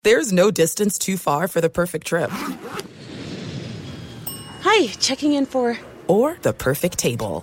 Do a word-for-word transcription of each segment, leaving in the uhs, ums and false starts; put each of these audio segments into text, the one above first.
There's no distance too far for the perfect trip. Hi, checking in for... Or the perfect table.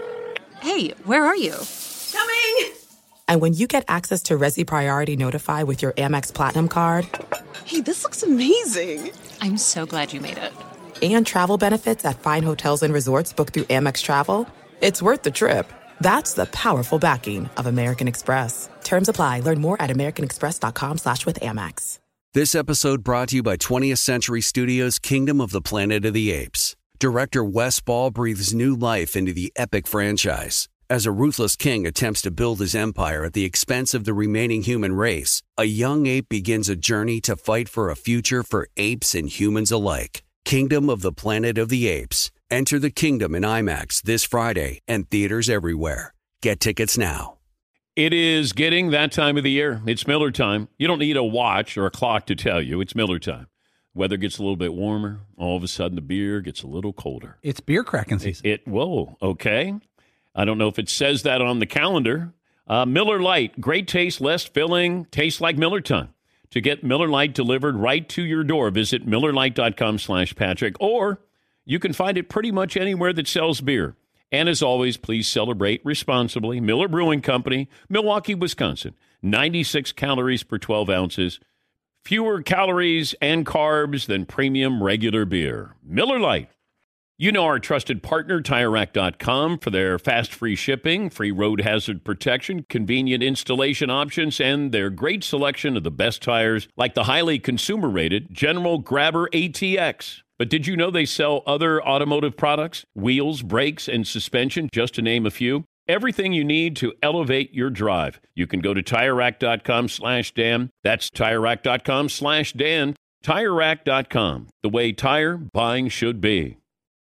Hey, where are you? Coming! And when you get access to Resi Priority Notify with your Amex Platinum card... Hey, this looks amazing. I'm so glad you made it. And travel benefits at fine hotels and resorts booked through Amex Travel, it's worth the trip. That's the powerful backing of American Express. Terms apply. Learn more at americanexpress.com slash with Amex. This episode brought to you by twentieth Century Studios' Kingdom of the Planet of the Apes. Director Wes Ball breathes new life into the epic franchise. As a ruthless king attempts to build his empire at the expense of the remaining human race, a young ape begins a journey to fight for a future for apes and humans alike. Kingdom of the Planet of the Apes. Enter the kingdom in IMAX this Friday and theaters everywhere. Get tickets now. It is getting that time of the year. It's Miller time. You don't need a watch or a clock to tell you. It's Miller time. Weather gets a little bit warmer. All of a sudden, the beer gets a little colder. It's beer cracking season. It, it whoa, okay. I don't know if it says that on the calendar. Uh, Miller Lite, great taste, less filling, tastes like Miller time. To get Miller Lite delivered right to your door, visit MillerLite.com slash Patrick, or you can find it pretty much anywhere that sells beer. And as always, please celebrate responsibly. Miller Brewing Company, Milwaukee, Wisconsin. ninety-six calories per twelve ounces. Fewer calories and carbs than premium regular beer. Miller Lite. You know our trusted partner, Tire Rack dot com, for their fast, free shipping, free road hazard protection, convenient installation options, and their great selection of the best tires, like the highly consumer-rated General Grabber A T X. But did you know they sell other automotive products? Wheels, brakes, and suspension, just to name a few. Everything you need to elevate your drive. You can go to Tire Rack dot com slash Dan. That's Tire Rack dot com slash Dan. Tire Rack dot com, the way tire buying should be.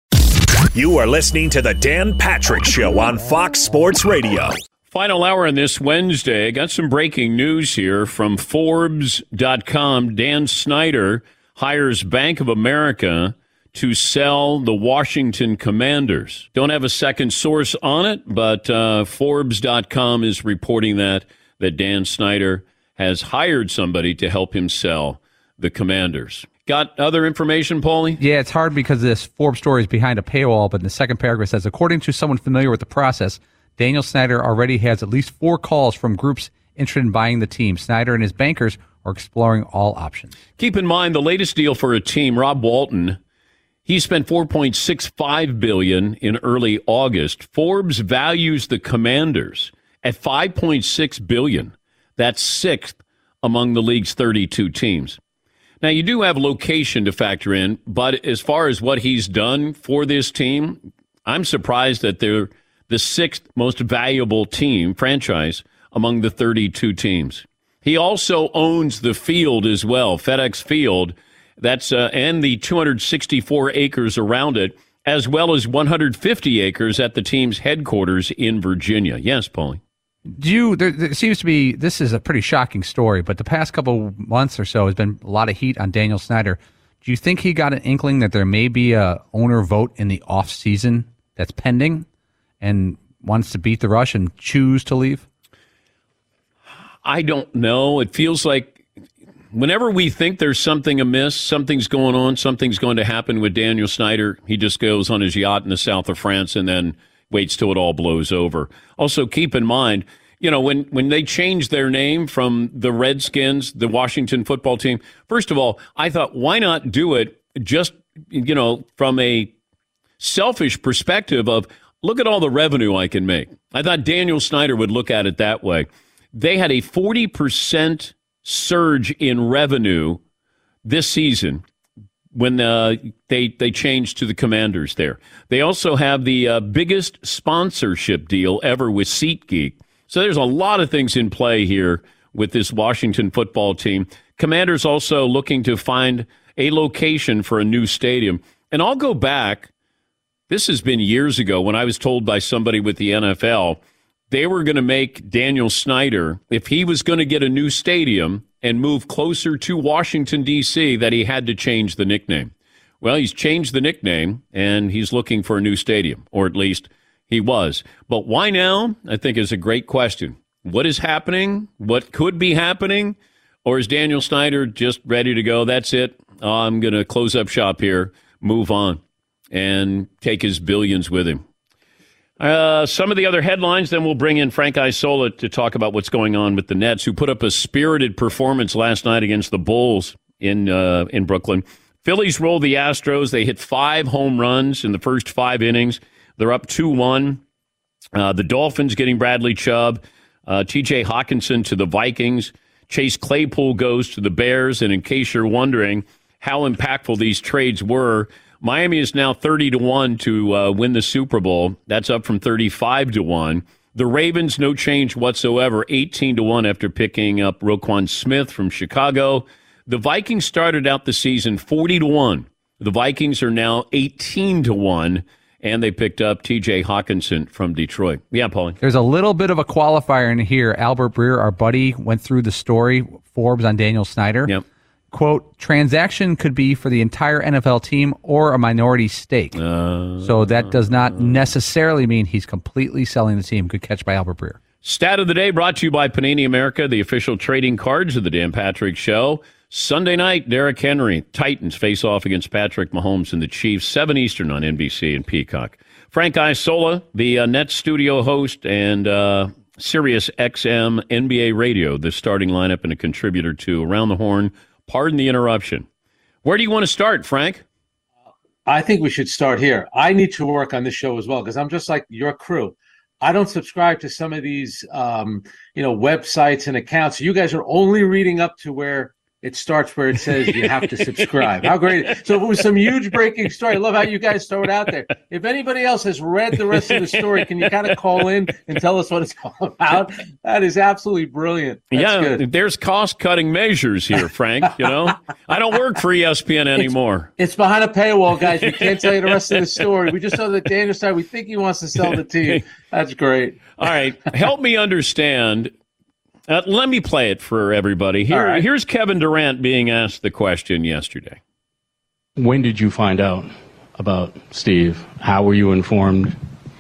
You are listening to the Dan Patrick Show on Fox Sports Radio. Final hour on this Wednesday. Got some breaking news here from Forbes dot com. Dan Snyder hires Bank of America to sell the Washington Commanders. Don't have a second source on it, but uh, Forbes dot com is reporting that, that Dan Snyder has hired somebody to help him sell the Commanders. Got other information, Paulie? Yeah, it's hard because this Forbes story is behind a paywall, but in the second paragraph says, according to someone familiar with the process, Daniel Snyder already has at least four calls from groups interested in buying the team. Snyder and his bankers are exploring all options. Keep in mind the latest deal for a team, Rob Walton, he spent four point six five billion dollars in early August. Forbes values the Commanders at five point six billion dollars. That's sixth among the league's thirty-two teams. Now, you do have location to factor in, but as far as what he's done for this team, I'm surprised that they're the sixth most valuable team, franchise, among the thirty-two teams. He also owns the field as well, FedEx Field, that's uh, and the two hundred sixty-four acres around it, as well as one hundred fifty acres at the team's headquarters in Virginia. Yes, Paulie? Do you, there, there seems to be, this is a pretty shocking story, but the past couple months or so has been a lot of heat on Daniel Snyder. Do you think he got an inkling that there may be a owner vote in the off season that's pending and wants to beat the rush and choose to leave? I don't know. It feels like whenever we think there's something amiss, something's going on, something's going to happen with Daniel Snyder, he just goes on his yacht in the south of France and then waits till it all blows over. Also, keep in mind, you know, when, when they changed their name from the Redskins, the Washington football team, first of all, I thought, why not do it just, you know, from a selfish perspective of, look at all the revenue I can make. I thought Daniel Snyder would look at it that way. They had a forty percent surge in revenue this season when uh, they they changed to the Commanders there. They also have the uh, biggest sponsorship deal ever with SeatGeek. So there's a lot of things in play here with this Washington football team. Commanders also looking to find a location for a new stadium. And I'll go back. This has been years ago when I was told by somebody with the N F L they were going to make Daniel Snyder, if he was going to get a new stadium and move closer to Washington, D C, that he had to change the nickname. Well, he's changed the nickname, and he's looking for a new stadium, or at least he was. But why now, I think, is a great question. What is happening? What could be happening? Or is Daniel Snyder just ready to go? That's it. I'm going to close up shop here, move on, and take his billions with him. Uh, some of the other headlines, then we'll bring in Frank Isola to talk about what's going on with the Nets, who put up a spirited performance last night against the Bulls in uh, in Brooklyn. Phillies rolled the Astros. They hit five home runs in the first five innings. They're up two one. Uh, the Dolphins getting Bradley Chubb. Uh, T J Hawkinson to the Vikings. Chase Claypool goes to the Bears. And in case you're wondering how impactful these trades were, Miami is now thirty to one to uh, win the Super Bowl. That's up from thirty-five to one. The Ravens, no change whatsoever, eighteen to one after picking up Roquan Smith from Chicago. The Vikings started out the season forty to one. The Vikings are now eighteen to one, and they picked up T J Hawkinson from Detroit. Yeah, Paulie. There's a little bit of a qualifier in here. Albert Breer, our buddy, went through the story, Forbes, on Daniel Snyder. Yep. Quote, transaction could be for the entire N F L team or a minority stake. Uh, so that does not necessarily mean he's completely selling the team. Good catch by Albert Breer. Stat of the day brought to you by Panini America, the official trading cards of the Dan Patrick Show. Sunday night, Derrick Henry, Titans face off against Patrick Mahomes and the Chiefs, seven Eastern on N B C and Peacock. Frank Isola, the uh, Nets studio host and uh, Sirius X M N B A Radio, the starting lineup and a contributor to Around the Horn. Pardon the interruption. Where do you want to start, Frank? I think we should start here. I need to work on this show as well because I'm just like your crew. I don't subscribe to some of these, um, you know, websites and accounts. You guys are only reading up to where it starts where it says you have to subscribe. How great. So it was some huge breaking story. I love how you guys throw it out there. If anybody else has read the rest of the story, can you kind of call in and tell us what it's all about? That is absolutely brilliant. That's yeah, good. There's cost-cutting measures here, Frank. You know, I don't work for E S P N anymore. It's, it's behind a paywall, guys. We can't tell you the rest of the story. We just know that Daniel Snyder, we think he wants to sell the team. That's great. All right. Help me understand. Uh, let me play it for everybody. Here, right. Here's Kevin Durant being asked the question yesterday. When did you find out about Steve? How were you informed?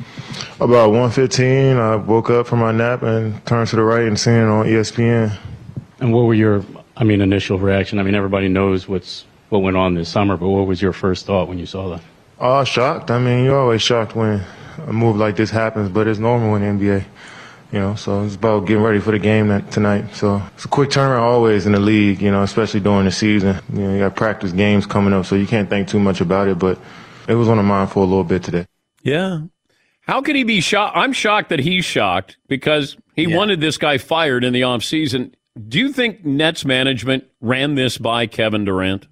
About one fifteen, I woke up from my nap and turned to the right and seen it on E S P N. And what were your, I mean, initial reaction? I mean, everybody knows what's what went on this summer, but what was your first thought when you saw that? Oh, shocked. I mean, you're always shocked when a move like this happens, but it's normal in the N B A. You know, so it's about getting ready for the game that, tonight. So it's a quick turnaround always in the league, you know, especially during the season. You know, you got practice games coming up, so you can't think too much about it, but it was on the mind for a little bit today. Yeah. How could he be shocked? I'm shocked that he's shocked because he yeah. wanted this guy fired in the offseason. Do you think Nets management ran this by Kevin Durant?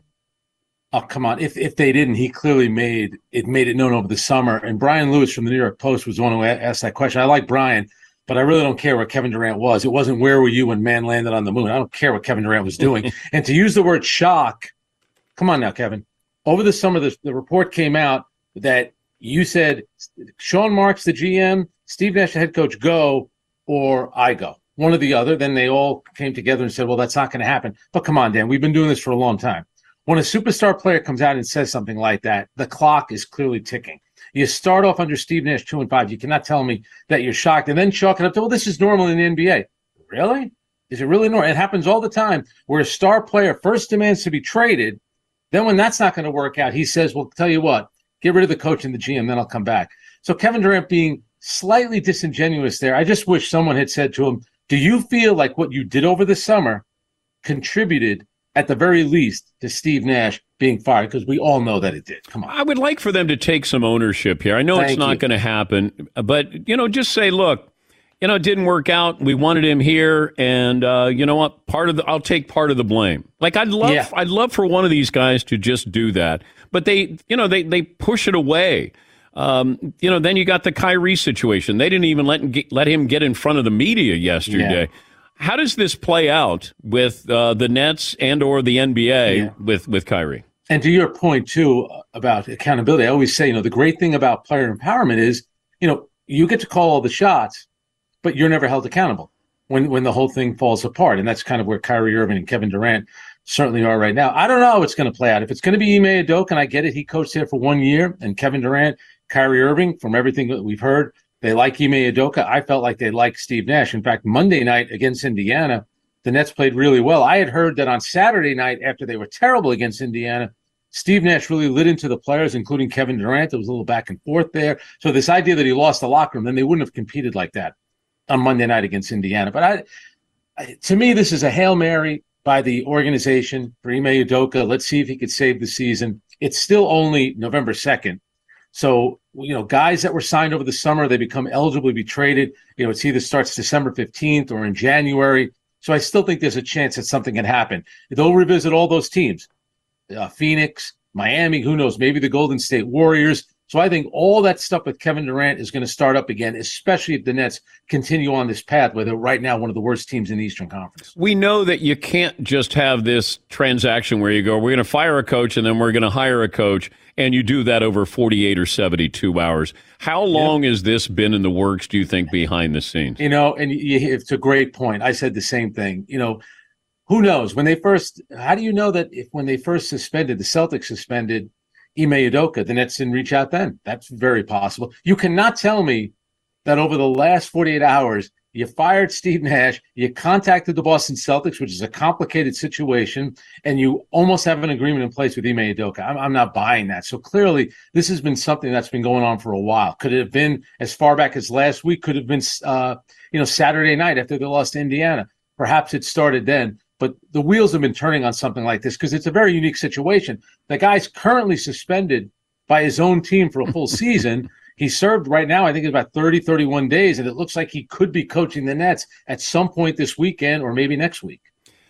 Oh, come on. If if they didn't, he clearly made it made it known over the summer. And Brian Lewis from the New York Post was the one who asked that question. I like Brian. But I really don't care where Kevin Durant was. It wasn't where were you when man landed on the moon. I don't care what Kevin Durant was doing. And to use the word shock, come on now, Kevin. Over the summer, the, the report came out that you said Sean Marks, the G M, Steve Nash, the head coach, go, or I go. One or the other. Then they all came together and said, well, that's not going to happen. But come on, Dan, we've been doing this for a long time. When a superstar player comes out and says something like that, the clock is clearly ticking. You start off under Steve Nash two and five. You cannot tell me that you're shocked and then chalk it up to, well, this is normal in the N B A. Really? Is it really normal? It happens all the time where a star player first demands to be traded. Then when that's not going to work out, he says, well, tell you what, get rid of the coach and the G M, then I'll come back. So Kevin Durant being slightly disingenuous there. I just wish someone had said to him, do you feel like what you did over the summer contributed at the very least to Steve Nash being fired? Because we all know that it did. Come on. I would like for them to take some ownership here. I know Thank it's not you. going to happen, but, you know, just say, look, you know, it didn't work out. We wanted him here, and uh, you know what? Part of the, I'll take part of the blame. Like I'd love, Yeah. I'd love for one of these guys to just do that, but they, you know, they they push it away. Um, you know, then you got the Kyrie situation. They didn't even let him get, let him get in front of the media yesterday. Yeah. How does this play out with uh, the Nets and or the N B A Yeah. with with Kyrie? And to your point, too, about accountability, I always say, you know, the great thing about player empowerment is, you know, you get to call all the shots, but you're never held accountable when, when the whole thing falls apart. And that's kind of where Kyrie Irving and Kevin Durant certainly are right now. I don't know how it's going to play out. If it's going to be Ime Udoka, and I get it, he coached there for one year, and Kevin Durant, Kyrie Irving, from everything that we've heard, they like Ime Udoka. I felt like they liked Steve Nash. In fact, Monday night against Indiana, the Nets played really well. I had heard that on Saturday night, after they were terrible against Indiana, Steve Nash really lit into the players, including Kevin Durant. There was a little back and forth there. So this idea that he lost the locker room, then they wouldn't have competed like that on Monday night against Indiana. But I, I to me, this is a Hail Mary by the organization for Ime Udoka. Let's see if he could save the season. It's still only November second. So, you know, guys that were signed over the summer, they become eligible to be traded. You know, it's either starts December fifteenth or in January. So I still think there's a chance that something can happen. They'll revisit all those teams, uh, Phoenix, Miami, who knows, maybe the Golden State Warriors. So I think all that stuff with Kevin Durant is going to start up again, especially if the Nets continue on this path where they're right now one of the worst teams in the Eastern Conference. We know that you can't just have this transaction where you go, we're going to fire a coach and then we're going to hire a coach, and you do that over forty-eight or seventy-two hours. How long yeah. has this been in the works, do you think, behind the scenes? You know, and you, it's a great point. I said the same thing. You know, who knows? When they first, how do you know that if when they first suspended, the Celtics suspended Ime Udoka, the Nets didn't reach out then? That's very possible. You cannot tell me that over the last forty-eight hours, you fired Steve Nash, you contacted the Boston Celtics, which is a complicated situation, and you almost have an agreement in place with Ime Udoka. I'm, I'm not buying that. So clearly, this has been something that's been going on for a while. Could it have been as far back as last week? Could it have been, uh, you know, Saturday night after they lost to Indiana? Perhaps it started then. But the wheels have been turning on something like this because it's a very unique situation. The guy's currently suspended by his own team for a full season. He served right now, I think it's about thirty, thirty-one days, and it looks like he could be coaching the Nets at some point this weekend or maybe next week.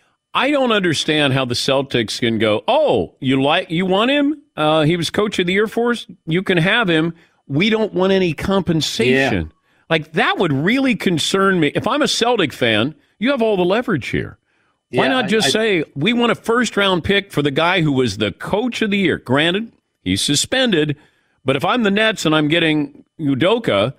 I don't understand how the Celtics can go, oh, you like you want him? Uh, he was coach of the Air Force. You can have him. We don't want any compensation. Yeah. Like, that would really concern me. If I'm a Celtic fan, you have all the leverage here. Why yeah, not just I, I, say, we want a first-round pick for the guy who was the coach of the year? Granted, he's suspended, but if I'm the Nets and I'm getting Udoka,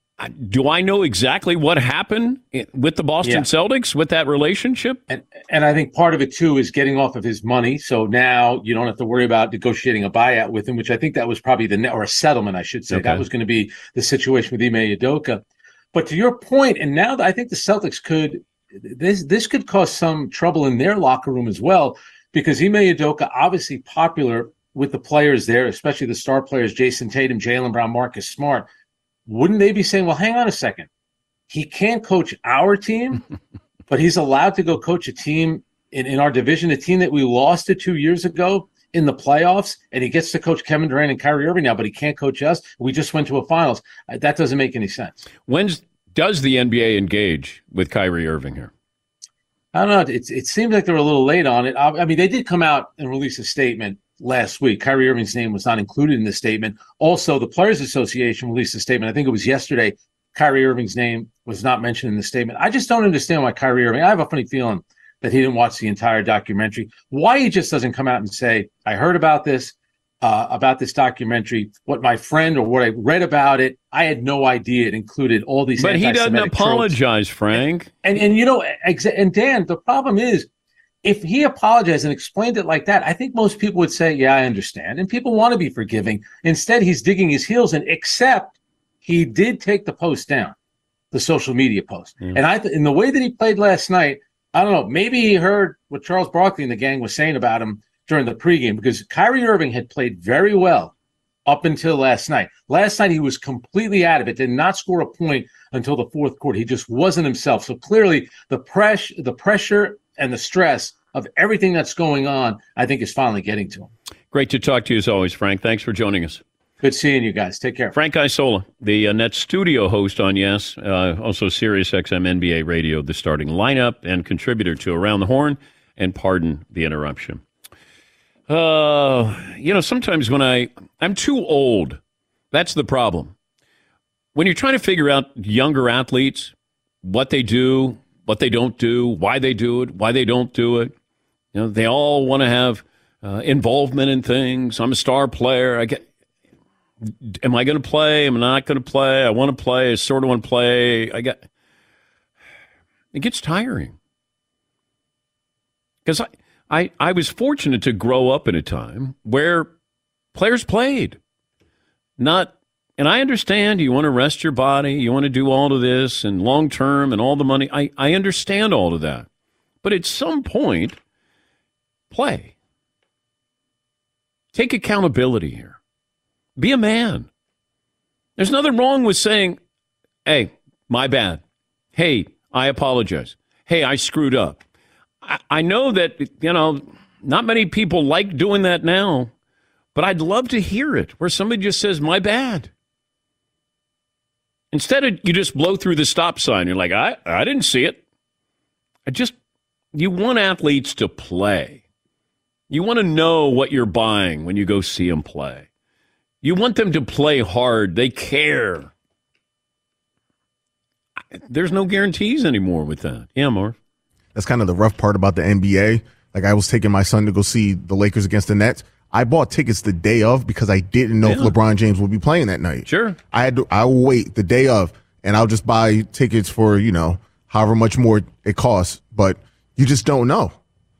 do I know exactly what happened with the Boston yeah. Celtics with that relationship? And, and I think part of it, too, is getting off of his money. So now you don't have to worry about negotiating a buyout with him, which I think that was probably the net, or a settlement, I should say. Okay. That was going to be the situation with Ime Udoka. But to your point, and now I think the Celtics could – This this could cause some trouble in their locker room as well, because Ime Udoka, obviously popular with the players there, especially the star players, Jason Tatum, Jaylen Brown, Marcus Smart. Wouldn't they be saying, well, hang on a second. He can't coach our team, but he's allowed to go coach a team in, in our division, a team that we lost to two years ago in the playoffs, and he gets to coach Kevin Durant and Kyrie Irving now, but he can't coach us. We just went to a finals. That doesn't make any sense. When's Does the N B A engage with Kyrie Irving here? I don't know. It, it seems like they were a little late on it. I mean, they did come out and release a statement last week. Kyrie Irving's name was not included in the statement. Also, the Players Association released a statement. I think it was yesterday. Kyrie Irving's name was not mentioned in the statement. I just don't understand why Kyrie Irving, I have a funny feeling that he didn't watch the entire documentary. Why he just doesn't come out and say, I heard about this. Uh, about this documentary, what my friend or what I read about it, I had no idea it included all these. But he doesn't apologize, tropes. Frank. And, and and you know, and Dan, the problem is, if he apologized and explained it like that, I think most people would say, "Yeah, I understand," and people want to be forgiving. Instead, he's digging his heels in. Except he did take the post down, the social media post, yeah. and I, th- in the way that he played last night, I don't know. Maybe he heard what Charles Barkley and the gang was saying about him during the pregame, because Kyrie Irving had played very well up until last night. Last night, he was completely out of it, did not score a point until the fourth quarter. He just wasn't himself. So clearly, the press, the pressure and the stress of everything that's going on, I think, is finally getting to him. Great to talk to you as always, Frank. Thanks for joining us. Good seeing you guys. Take care. Frank Isola, the uh, Net studio host on Yes, uh, also Sirius X M N B A Radio, the starting lineup, and contributor to Around the Horn, and pardon the interruption. Uh, you know, sometimes when I, I'm too old. That's the problem. When you're trying to figure out younger athletes, what they do, what they don't do, why they do it, why they don't do it. You know, they all want to have uh, involvement in things. I'm a star player. I get, am I going to play? Am I not going to play? I want to play. I sort of want to play. I get, it gets tiring. Because I, I, I was fortunate to grow up in a time where players played. Not, and I understand you want to rest your body, you want to do all of this and long term and all the money. I, I understand all of that. But at some point, play. Take accountability here. Be a man. There's nothing wrong with saying, hey, my bad. Hey, I apologize. Hey, I screwed up. I, I know that, you know, not many people like doing that now, but I'd love to hear it where somebody just says, my bad. Instead of you just blow through the stop sign. You're like, I, I didn't see it. I just, you want athletes to play. You want to know what you're buying when you go see them play. You want them to play hard. They care. There's no guarantees anymore with that. Yeah, Marv. That's kind of the rough part about the N B A. Like, I was taking my son to go see the Lakers against the Nets. I bought tickets the day of because I didn't know yeah. if LeBron James would be playing that night. Sure. I had to, I'll wait the day of, and I'll just buy tickets for, you know, however much more it costs. But you just don't know.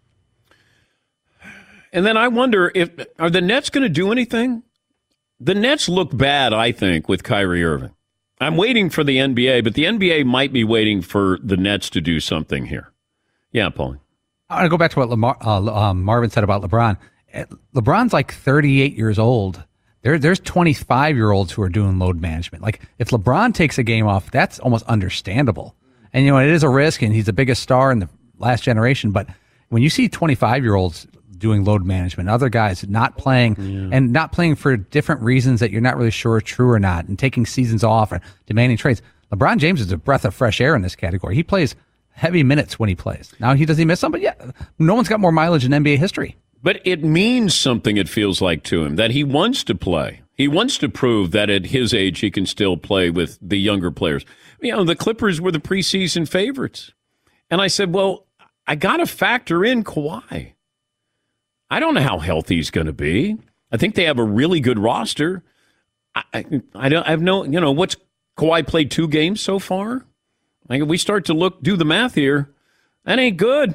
And then I wonder, if are the Nets going to do anything? The Nets look bad, I think, with Kyrie Irving. I'm waiting for the N B A, but the N B A might be waiting for the Nets to do something here. Yeah, Paulie. I want to go back to what Lamar, uh, um, Marvin said about LeBron. LeBron's like thirty-eight years old. There, there's twenty-five-year-olds who are doing load management. Like, if LeBron takes a game off, that's almost understandable. And, you know, it is a risk, and he's the biggest star in the last generation. But when you see twenty-five-year-olds doing load management, other guys not playing, yeah. and not playing for different reasons that you're not really sure are true or not, and taking seasons off and demanding trades, LeBron James is a breath of fresh air in this category. He plays heavy minutes when he plays. Now, he doesn't miss some, but yeah, no one's got more mileage in N B A history. But it means something, it feels like, to him, that he wants to play. He wants to prove that at his age he can still play with the younger players. You know, the Clippers were the preseason favorites. And I said, well, I got to factor in Kawhi. I don't know how healthy he's going to be. I think they have a really good roster. I, I, I don't I have no, you know, what's Kawhi played two games so far? Like, if we start to look, do the math here, that ain't good.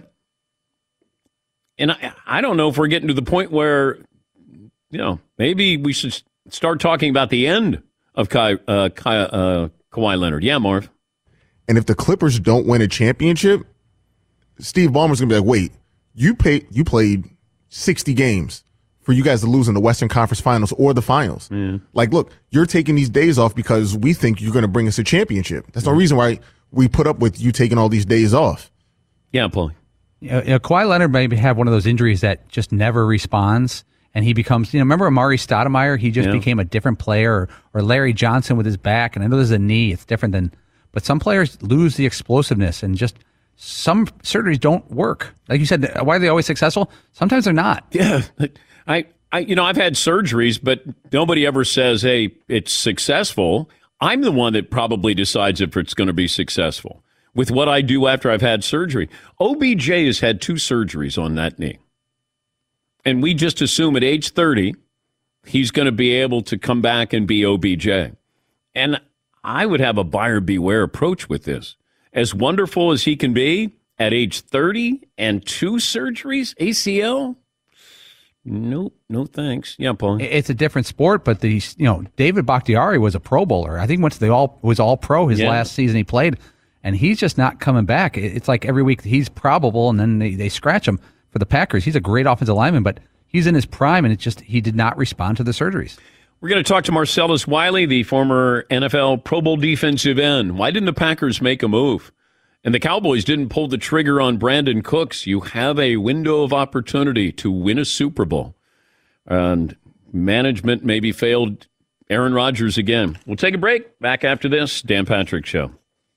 And I, I don't know if we're getting to the point where, you know, maybe we should start talking about the end of Kai, uh, Kai, uh, Kawhi Leonard. Yeah, Marv. And if the Clippers don't win a championship, Steve Ballmer's going to be like, wait, you pay, you played sixty games for you guys to lose in the Western Conference Finals or the Finals. Yeah. Like, look, you're taking these days off because we think you're going to bring us a championship. That's yeah. no reason why we put up with you taking all these days off. Yeah, Paulie. You know, you know, Kawhi Leonard maybe have one of those injuries that just never responds, and he becomes, you know, remember Amari Stoudemire? He just yeah. became a different player, or, or Larry Johnson with his back, and I know there's a knee, it's different than, but some players lose the explosiveness, and just some surgeries don't work. Like you said, why are they always successful? Sometimes they're not. Yeah, I, I, you know, I've had surgeries, but nobody ever says, hey, it's successful. I'm the one that probably decides if it's going to be successful with what I do after I've had surgery. O B J has had two surgeries on that knee. And we just assume at age thirty, he's going to be able to come back and be O B J. And I would have a buyer beware approach with this. As wonderful as he can be at age thirty and two surgeries, A C L, nope, no thanks. Yeah, Paul. It's a different sport, but the you know David Bakhtiari was a Pro Bowler. I think went to the all was all pro his yeah. last season he played. And he's just not coming back. It's like every week he's probable, and then they, they scratch him for the Packers. He's a great offensive lineman, but he's in his prime, and it's just he did not respond to the surgeries. We're going to talk to Marcellus Wiley, the former N F L Pro Bowl defensive end. Why didn't the Packers make a move? And the Cowboys didn't pull the trigger on Brandon Cooks. You have a window of opportunity to win a Super Bowl. And management maybe failed Aaron Rodgers again. We'll take a break. Back after this, Dan Patrick Show.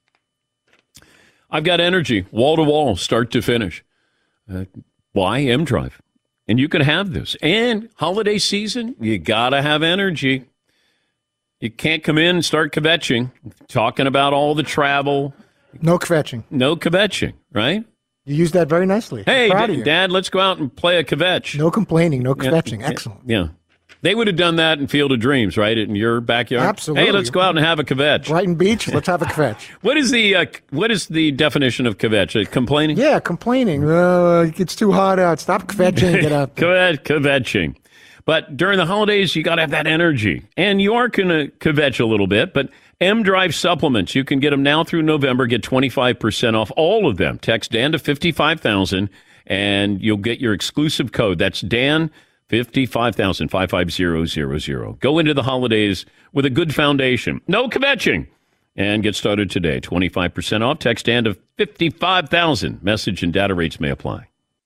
I've got energy, wall to wall, start to finish. Uh, why M Drive? And you can have this. And holiday season, you got to have energy. You can't come in and start kvetching, talking about all the travel. No kvetching. No kvetching, right? You used that very nicely. Hey, d- Dad, let's go out and play a kvetch. No complaining, no kvetching. Yeah, Excellent. Yeah. They would have done that in Field of Dreams, right? In your backyard. Absolutely. Hey, let's go out and have a kvetch. Brighton Beach, let's have a kvetch. What is the uh, what is the definition of kvetch? Uh, complaining? Yeah, complaining. Uh, it's too hot out. Stop kvetching. Get out. Kvet, kvetching. But during the holidays, you got to have that energy, and you are going to kvetch a little bit. But M-Drive supplements. You can get them now through November. Get twenty-five percent off all of them. Text Dan to fifty-five thousand, and you'll get your exclusive code. That's Dan fifty-five thousand, five five zero zero zero. Go into the holidays with a good foundation. No kvetching. And get started today. twenty-five percent off. Text Dan to fifty-five thousand. Message and data rates may apply.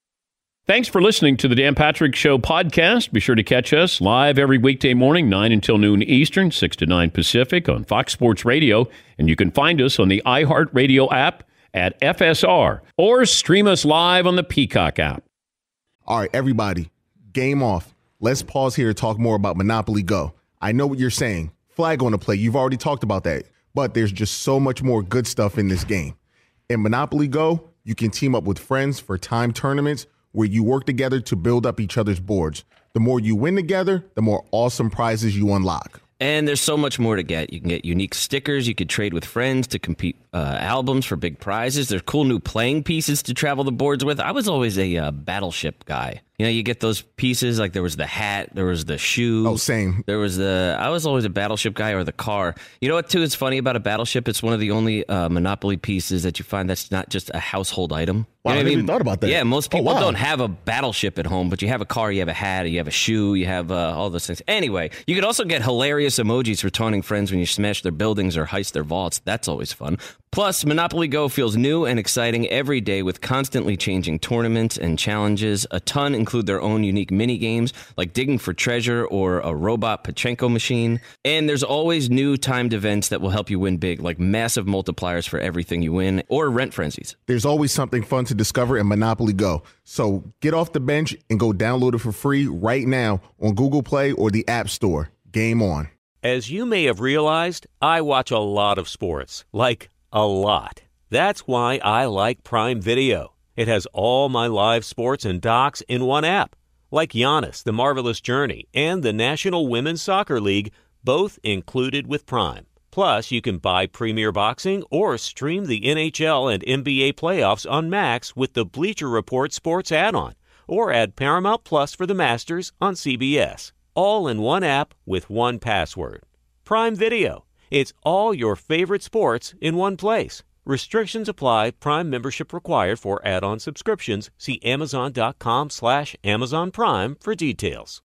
Thanks for listening to the Dan Patrick Show podcast. Be sure to catch us live every weekday morning, nine until noon Eastern, six to nine Pacific on Fox Sports Radio. And you can find us on the iHeartRadio app at F S R or stream us live on the Peacock app. All right, everybody, game off. Let's pause here to talk more about Monopoly Go. I know what you're saying. Flag on the play. You've already talked about that. But there's just so much more good stuff in this game. In Monopoly Go, you can team up with friends for time tournaments where you work together to build up each other's boards. The more you win together, the more awesome prizes you unlock. And there's so much more to get. You can get unique stickers. You could trade with friends to compete uh, albums for big prizes. There's cool new playing pieces to travel the boards with. I was always a uh, battleship guy. You know, you get those pieces, like there was the hat, there was the shoe. Oh, same. There was the, I was always a battleship guy, or the car. You know what, too, is funny about a battleship? It's one of the only uh, Monopoly pieces that you find that's not just a household item. Wow, You know I what never even thought about that. Yeah, most people Oh, wow. don't have a battleship at home, but you have a car, you have a hat, you have a shoe, you have uh, all those things. Anyway, you could also get hilarious emojis for taunting friends when you smash their buildings or heist their vaults. That's always fun. Plus, Monopoly Go feels new and exciting every day with constantly changing tournaments and challenges. A ton include their own unique mini games, like digging for treasure or a robot Pachinko machine. And there's always new timed events that will help you win big, like massive multipliers for everything you win, or rent frenzies. There's always something fun to discover in Monopoly Go. So get off the bench and go download it for free right now on Google Play or the App Store. Game on. As you may have realized, I watch a lot of sports, like a lot. That's why I like Prime Video. It has all my live sports and docs in one app, like Giannis, The Marvelous Journey, and the National Women's Soccer League, both included with Prime. Plus, you can buy Premier Boxing or stream the N H L and N B A playoffs on Max with the Bleacher Report Sports add-on, or add Paramount Plus for the Masters on C B S. All in one app with one password. Prime Video. It's all your favorite sports in one place. Restrictions apply. Prime membership required for add-on subscriptions. See Amazon.com slash Amazon Prime for details.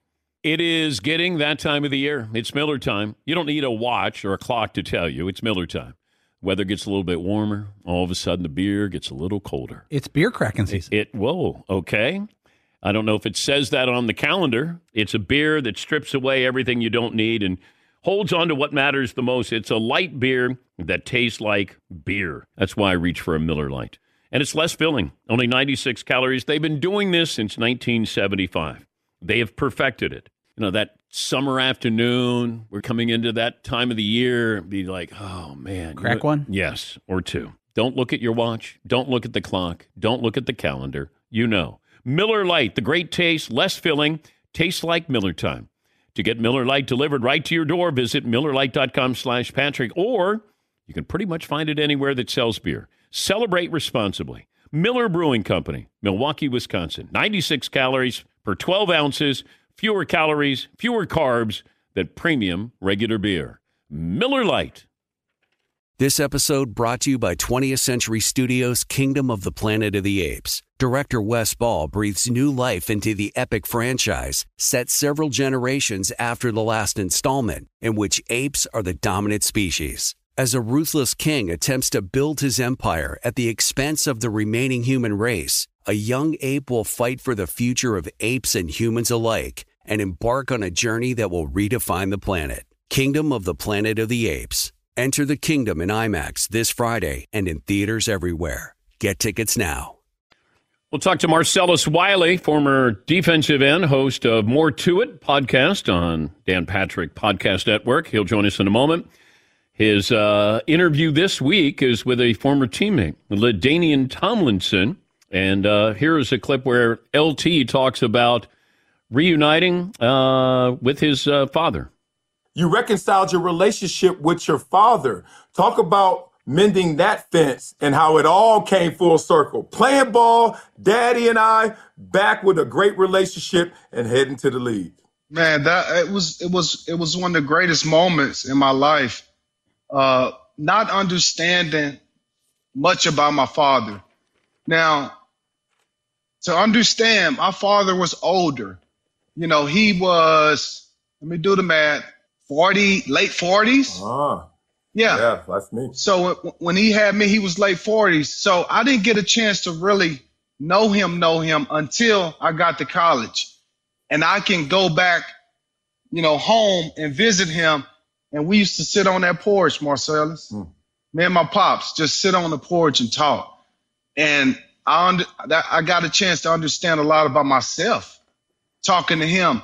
It is getting that time of the year. It's Miller time. You don't need a watch or a clock to tell you. It's Miller time. Weather gets a little bit warmer. All of a sudden, the beer gets a little colder. It's beer cracking season. It, it whoa, okay. I don't know if it says that on the calendar. It's a beer that strips away everything you don't need and holds on to what matters the most. It's a light beer that tastes like beer. That's why I reach for a Miller Lite. And it's less filling, only ninety-six calories. They've been doing this since nineteen seventy-five. They have perfected it. You know, that summer afternoon, we're coming into that time of the year, be like, oh, man. Crack you know, one? Yes, or two. Don't look at your watch. Don't look at the clock. Don't look at the calendar. You know. Miller Lite, the great taste, less filling, tastes like Miller time. To get Miller Lite delivered right to your door, visit MillerLite.com slash Patrick, or you can pretty much find it anywhere that sells beer. Celebrate responsibly. Miller Brewing Company, Milwaukee, Wisconsin. ninety-six calories per twelve ounces, fewer calories, fewer carbs than premium regular beer. Miller Lite. This episode brought to you by twentieth Century Studios' Kingdom of the Planet of the Apes. Director Wes Ball breathes new life into the epic franchise, set several generations after the last installment, in which apes are the dominant species. As a ruthless king attempts to build his empire at the expense of the remaining human race, a young ape will fight for the future of apes and humans alike and embark on a journey that will redefine the planet. Kingdom of the Planet of the Apes. Enter the kingdom in IMAX this Friday and in theaters everywhere. Get tickets now. We'll talk to Marcellus Wiley, former defensive end, host of More to It podcast on Dan Patrick Podcast Network. He'll join us in a moment. His uh, interview this week is with a former teammate, LaDainian Tomlinson. And uh, here is a clip where L T talks about reuniting uh, with his uh, father. You reconciled your relationship with your father. Talk about mending that fence and how it all came full circle. Playing ball, Daddy and I back with a great relationship and heading to the league. Man, that it was it was it was one of the greatest moments in my life. uh, not understanding much about my father. Now, to understand, my father was older. You know, he was, let me do the math, forty, late forties. Ah, yeah. Yeah, that's me. So w- when he had me, he was late forties. So I didn't get a chance to really know him, know him until I got to college. And I can go back, you know, home and visit him. And we used to sit on that porch, Marcellus. Mm. Me and my pops just sit on the porch and talk. And I, under, that, I got a chance to understand a lot about myself talking to him.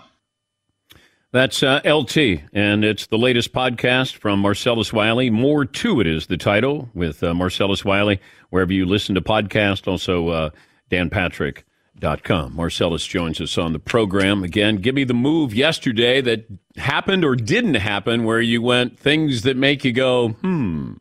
That's uh, L T, and it's the latest podcast from Marcellus Wiley. More to It is the title, with uh, Marcellus Wiley, wherever you listen to podcasts, also uh, dan patrick dot com. Marcellus joins us on the program. Again, give me the move yesterday that happened or didn't happen where you went, things that make you go, hmm.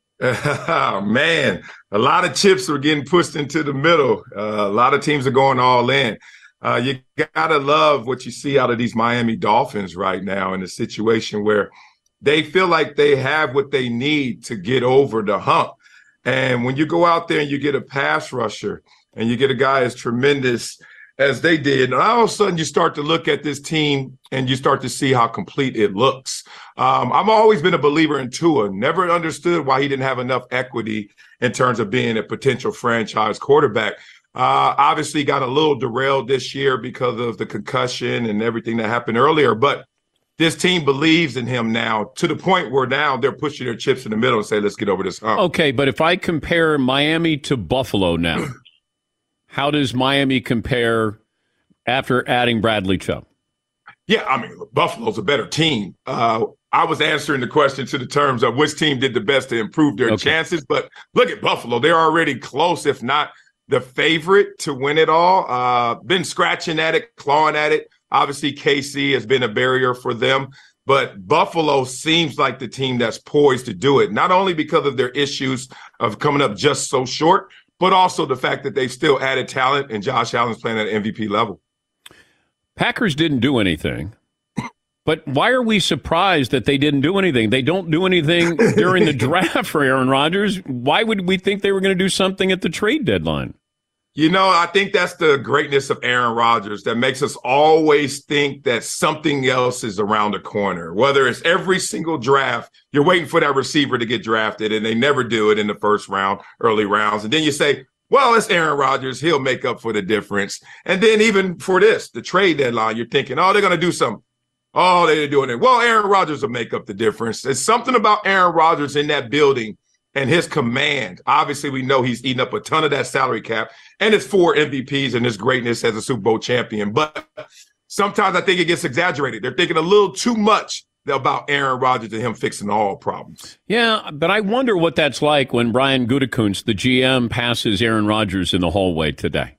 Oh, man, a lot of chips are getting pushed into the middle. Uh, a lot of teams are going all in. Uh, you got to love what you see out of these Miami Dolphins right now in a situation where they feel like they have what they need to get over the hump. And when you go out there and you get a pass rusher and you get a guy as tremendous as they did, and all of a sudden you start to look at this team and you start to see how complete it looks. Um, I've always been a believer in Tua, never understood why he didn't have enough equity in terms of being a potential franchise quarterback. Uh, obviously got a little derailed this year because of the concussion and everything that happened earlier, but this team believes in him now to the point where now they're pushing their chips in the middle and say, let's get over this hump. Okay, but if I compare Miami to Buffalo now, how does Miami compare after adding Bradley Chubb? Yeah, I mean, Buffalo's a better team. Uh, I was answering the question to the terms of which team did the best to improve their Okay. chances, but look at Buffalo. They're already close, if not the favorite to win it all. Uh, been scratching at it, clawing at it. Obviously, K C has been a barrier for them, but Buffalo seems like the team that's poised to do it, not only because of their issues of coming up just so short, but also the fact that they've still added talent and Josh Allen's playing at an M V P level. Packers didn't do anything, but why are we surprised that they didn't do anything? They don't do anything during the draft for Aaron Rodgers. Why would we think they were going to do something at the trade deadline? You know, I think that's the greatness of Aaron Rodgers that makes us always think that something else is around the corner. Whether it's every single draft, you're waiting for that receiver to get drafted, and they never do it in the first round, early rounds. And then you say, well, it's Aaron Rodgers. He'll make up for the difference. And then even for this, the trade deadline, you're thinking, oh, they're going to do something. Oh, they're doing it. Well, Aaron Rodgers will make up the difference. There's something about Aaron Rodgers in that building and his command. Obviously, we know he's eating up a ton of that salary cap, and it's four M V Ps and his greatness as a Super Bowl champion. But sometimes I think it gets exaggerated. They're thinking a little too much about Aaron Rodgers and him fixing all problems. Yeah, but I wonder what that's like when Brian Gutekunst, the G M, passes Aaron Rodgers in the hallway today.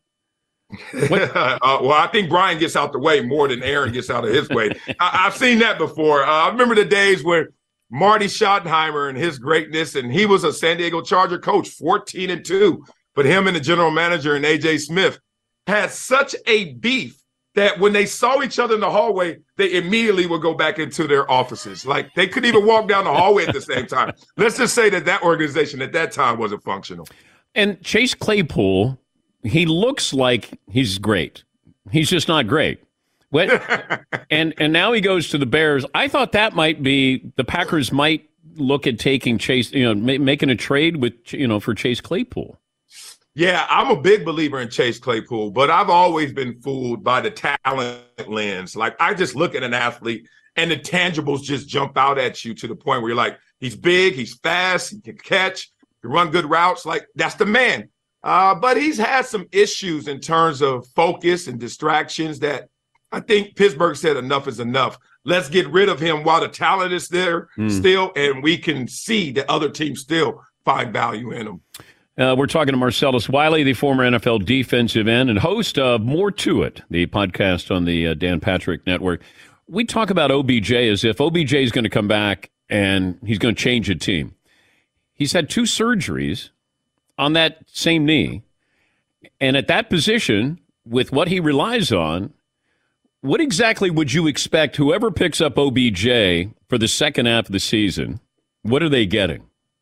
uh, well, I think Brian gets out the way more than Aaron gets out of his way. I, I've seen that before. Uh, I remember the days where Marty Schottenheimer and his greatness, and he was a San Diego Charger coach, fourteen and two, but him and the general manager and A J Smith had such a beef that when they saw each other in the hallway, they immediately would go back into their offices. Like they couldn't even walk down the hallway at the same time. Let's just say that that organization at that time wasn't functional. And Chase Claypool, he looks like he's great. He's just not great. What? and and now he goes to the Bears. I thought that might be the Packers might look at taking Chase, you know, ma- making a trade with, you know, for Chase Claypool. Yeah, I'm a big believer in Chase Claypool, but I've always been fooled by the talent lens. Like I just look at an athlete and the tangibles just jump out at you to the point where you're like, he's big, he's fast, he can catch, he can run good routes. Like that's the man. Uh, but he's had some issues in terms of focus and distractions that I think Pittsburgh said enough is enough. Let's get rid of him while the talent is there mm. still, and we can see that other teams still find value in him. Uh, we're talking to Marcellus Wiley, the former N F L defensive end and host of More to It, the podcast on the uh, Dan Patrick Network. We talk about O B J as if O B J is going to come back and he's going to change a team. He's had two surgeries on that same knee, and at that position, with what he relies on, what exactly would you expect whoever picks up O B J for the second half of the season? What are they getting?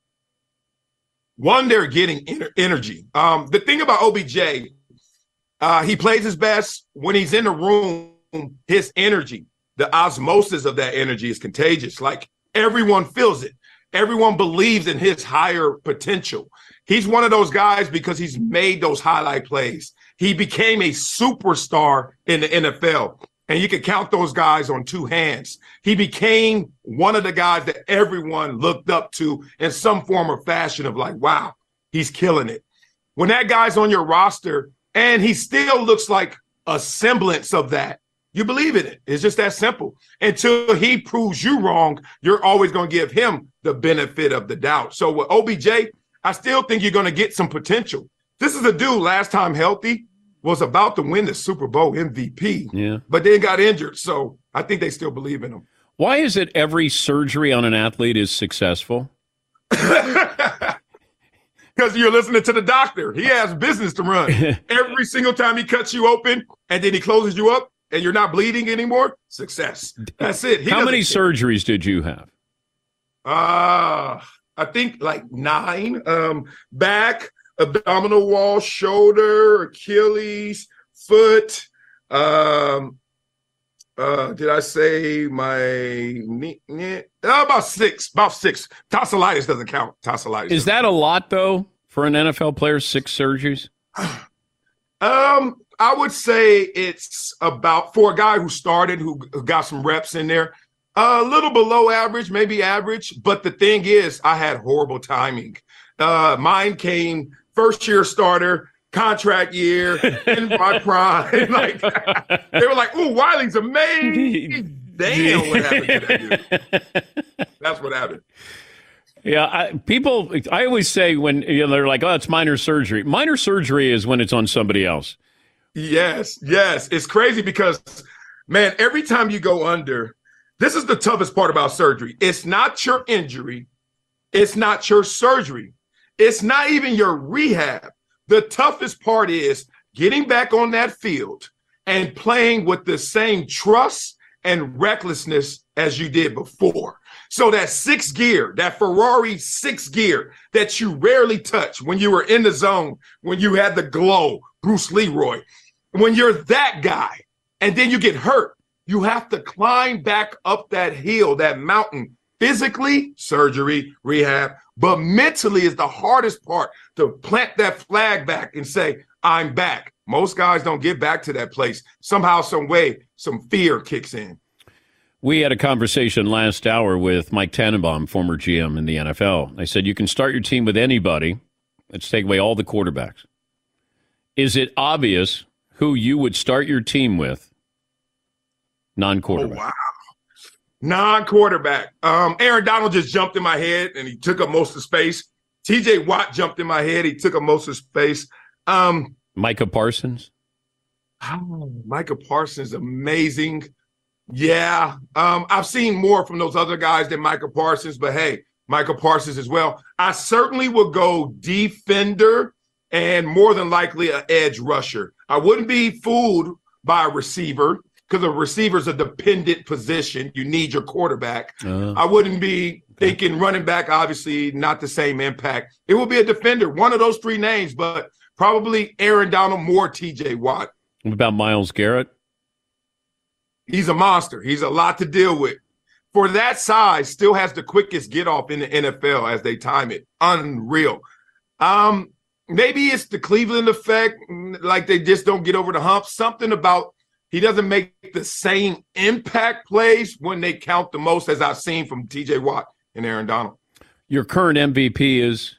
One, they're getting ener- energy. Um, the thing about O B J, uh, he plays his best when he's in the room. His energy, the osmosis of that energy is contagious. Like everyone feels it. Everyone believes in his higher potential. He's one of those guys because he's made those highlight plays. He became a superstar in the N F L, and you can count those guys on two hands. He became one of the guys that everyone looked up to in some form or fashion of like, wow, he's killing it. When that guy's on your roster and he still looks like a semblance of that, you believe in it. It's just that simple. Until he proves you wrong, you're always going to give him the benefit of the doubt. So with O B J, I still think you're going to get some potential. This is a dude last time healthy was about to win the Super Bowl M V P, yeah, but then got injured. So I think they still believe in him. Why is it every surgery on an athlete is successful? Because you're listening to the doctor. He has business to run. Every single time he cuts you open and then he closes you up, and you're not bleeding anymore, success. That's it. He How many care. surgeries did you have? Uh, I think like nine. Um, back, abdominal wall, shoulder, Achilles, foot. Um, uh, did I say my knee? knee? Uh, about six. About six. Tonsillitis doesn't count. Tonsillitis. Is that a lot, though, for an N F L player, six surgeries? Um, I would say it's about, for a guy who started, who got some reps in there, a little below average, maybe average. But the thing is, I had horrible timing. Uh, mine came first year starter, contract year, in my prime. Like they were like, "Ooh, Wiley's amazing." Damn, what happened to that dude? That's what happened. Yeah, I, people, I always say when you know, they're like, oh, it's minor surgery. Minor surgery is when it's on somebody else. Yes, yes. It's crazy because, man, every time you go under, this is the toughest part about surgery. It's not your injury. It's not your surgery. It's not even your rehab. The toughest part is getting back on that field and playing with the same trust and recklessness as you did before. So that sixth gear, that Ferrari sixth gear that you rarely touch when you were in the zone, when you had the glow, Bruce Leroy, when you're that guy and then you get hurt, you have to climb back up that hill, that mountain. Physically, surgery, rehab, but mentally is the hardest part, to plant that flag back and say, I'm back. Most guys don't get back to that place. Somehow, some way, some fear kicks in. We had a conversation last hour with Mike Tannenbaum, former G M in the N F L. I said, you can start your team with anybody. Let's take away all the quarterbacks. Is it obvious who you would start your team with, non-quarterback? Oh, wow. Non-quarterback. Um, Aaron Donald just jumped in my head, and he took up most of the space. T J Watt jumped in my head. He took up most of the space. Um, Micah Parsons? Oh, Micah Parsons, amazing. Yeah. Um, I've seen more from those other guys than Micah Parsons, but hey, Micah Parsons as well. I certainly would go defender and more than likely an edge rusher. I wouldn't be fooled by a receiver because a receiver is a dependent position. You need your quarterback. Uh, I wouldn't be thinking running back, obviously not the same impact. It will be a defender, one of those three names, but probably Aaron Donald, more T J Watt. What about Myles Garrett? He's a monster. He's a lot to deal with. For that size, still has the quickest get off in the N F L as they time it. Unreal. Um, maybe it's the Cleveland effect, like they just don't get over the hump. Something about he doesn't make the same impact plays when they count the most as I've seen from T J Watt and Aaron Donald. Your current M V P is?